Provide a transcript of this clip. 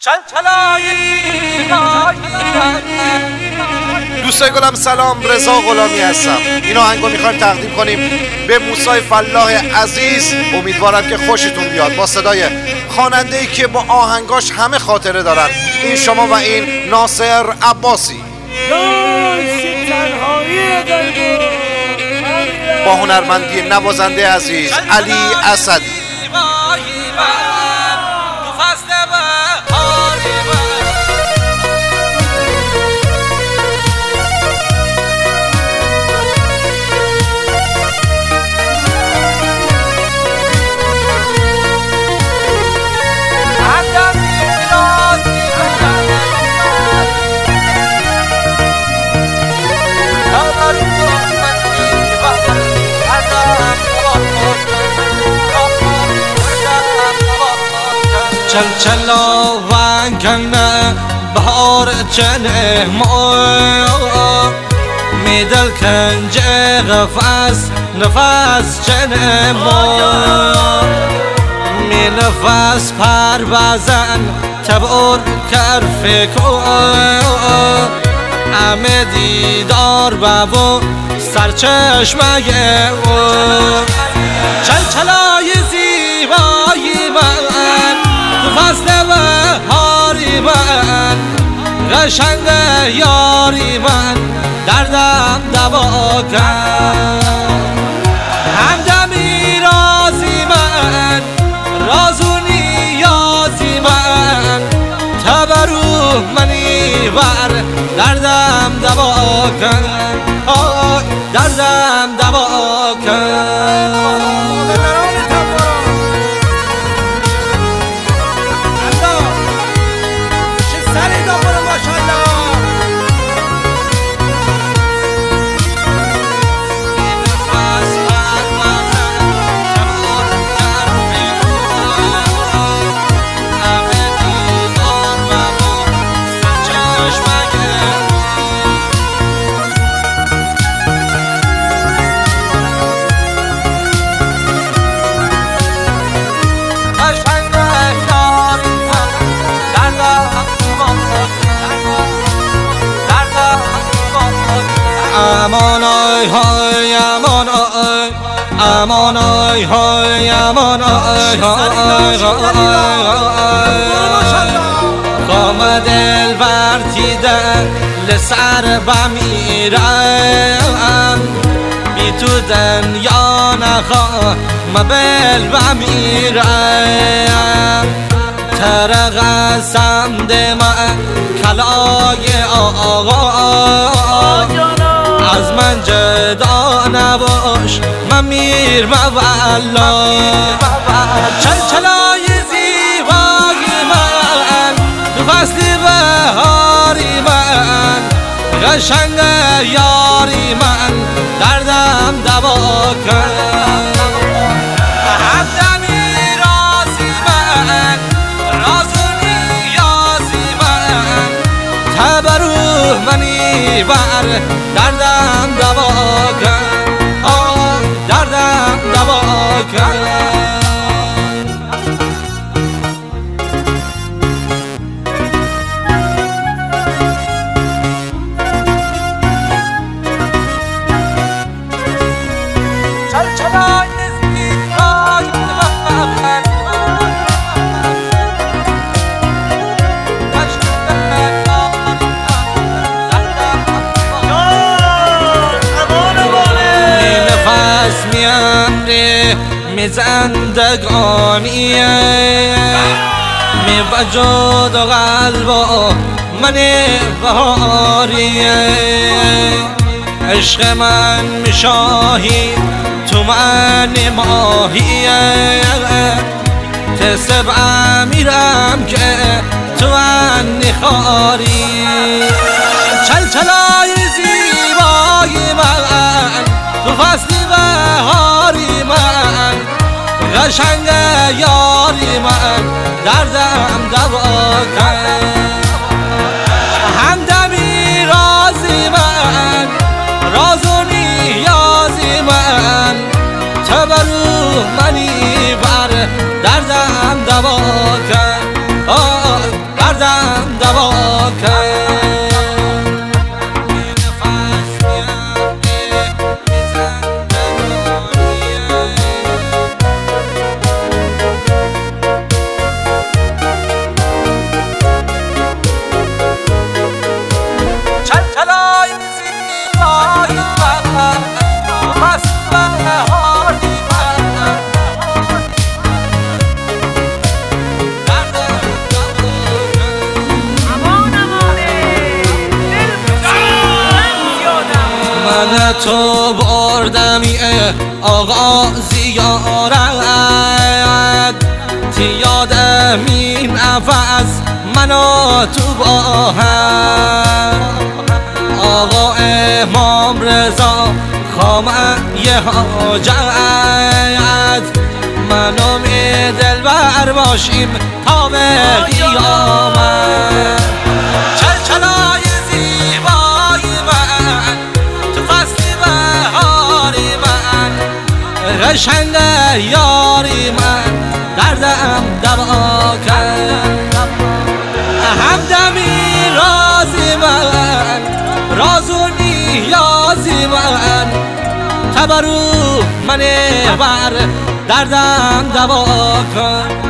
دوستای گلم سلام، رضا غلامی هستم. این آهنگو میخوایم تقدیم کنیم به موسی فلاح عزیز. امیدوارم که خوشتون بیاد. با صدای خواننده‌ای که با آهنگاش همه خاطره دارن. این شما و این ناصر عباسی. با هنرمندی نوازنده عزیز علی اسدی. چلا ونکنه بهار چنه ما میدل کنج غفص نفس چنه ما می نفس پر بزن تبور کرف کو همه دیدار بابو سرچشمه او چلچلای زیبایی من فصل بهاری من قشنگ یاری من دردم دوا کن همدمی رازی من رازو نیازی من تبرو منی بر دردم دوا کن دردم دوا کن امان آی های امان آی امان آی های امان آی قام دل ورتیده لسر بمیرم بی تو دنیا نخواه مبل بمیرم ترق سمد من کلای آقا از من جدا نباش من میر مولا چلچلای زیبای من تو فصل بهاری من قشنگ یاری من دردم دوا کن همدمی رازی من رازو نیازی من تبرو منی بر دردم دوا کن دردم دوا کن می زندگانیه می وجود و قلب و من بهاریه عشق من می شاهی تو من ماهیه تسب امیرم که تو من نخاری چلچلای زیبای من تو فصل بهاری من قشنگ یاری من دردم دوا کن همدمی رازی من رازو نیازی من تبرو منی بر دردم دوا کن بردمی آقا زیارت یادم این عوض منو تو با هم آقا امام رضا خامه یه حاجت منو می دلبر باشیم تا به قیامت چلچلای زیبای من تو فصل بهاری من قشنگ یاری من دردم دوا کرد همدمی رازی من رازو نیازی من تبرو من بر دردم دوا کن